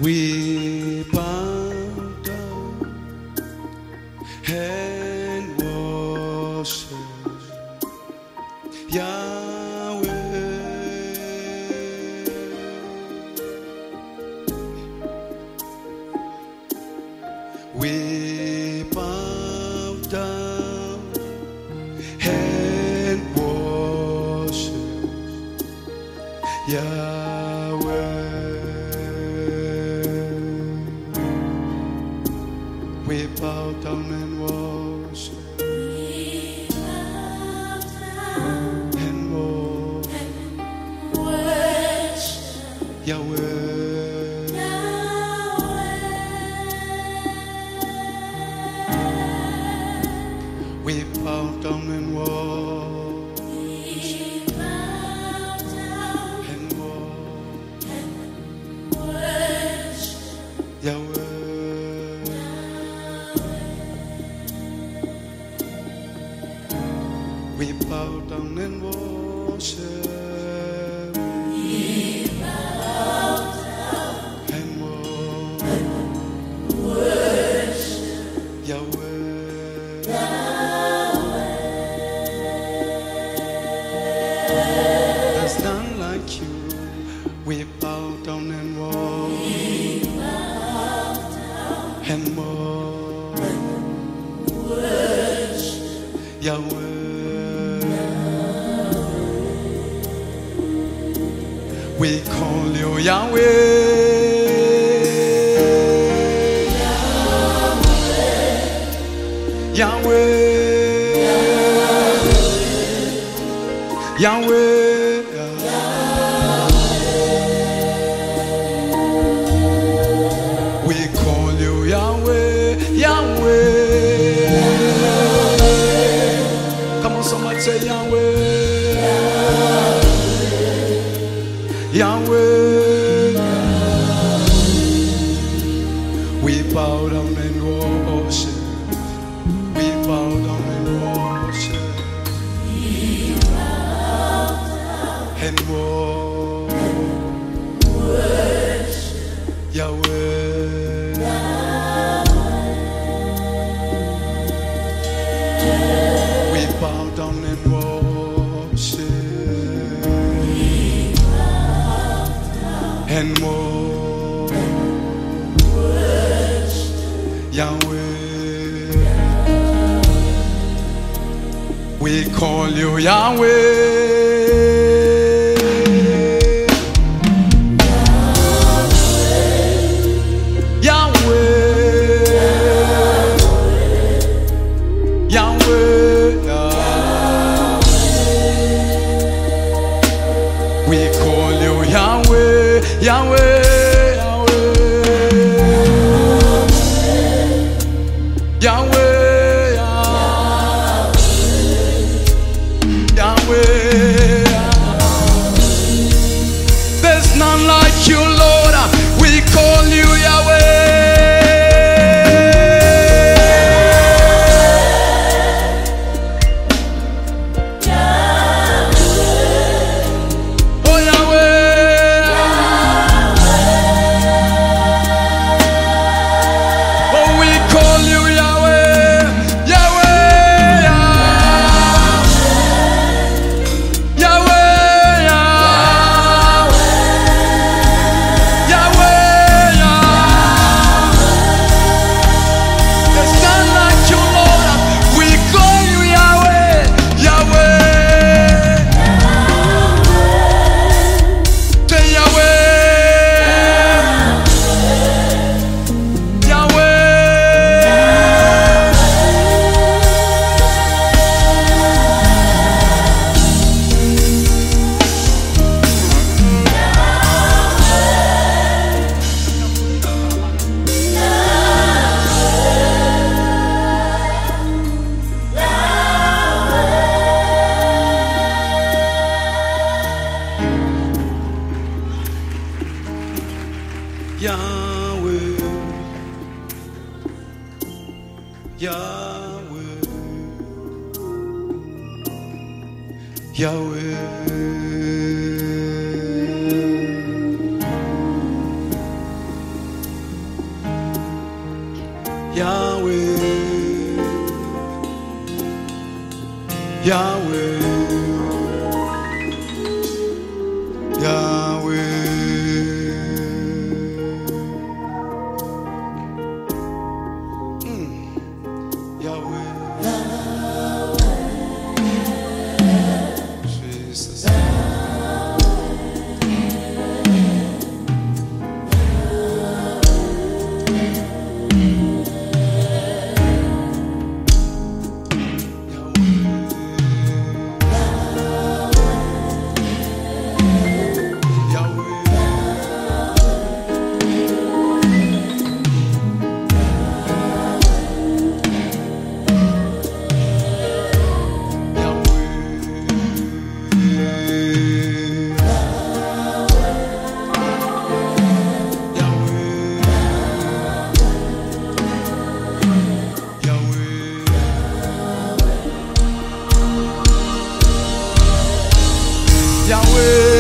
We bow down and worship Yahweh. We bow down and worship Yahweh. We bow down and worship. We bow down And worship Yahweh. We bow down and worship. We bow down And worship Yahweh. We bow down and worship. We bow down And worship Yahweh. There's none like you. We bow down and worship. We bow down And worship Yahweh. We call you Yahweh. Yahweh. Yahweh. We call you Yahweh. Yahweh. Come on, somebody say Yahweh. Yahweh. We bow down and worship. We bow down and worship. And worship Yahweh. We bow down and worship. And worship Yahweh. We call you Yahweh. Yahweh, Yahweh, Yahweh, Yahweh. There's none like you, Lord. We call you Yahweh. Yahweh, Yahweh, Yahweh. Yahweh, Yahweh, Yahweh, Yahweh, Jesus. Yahweh,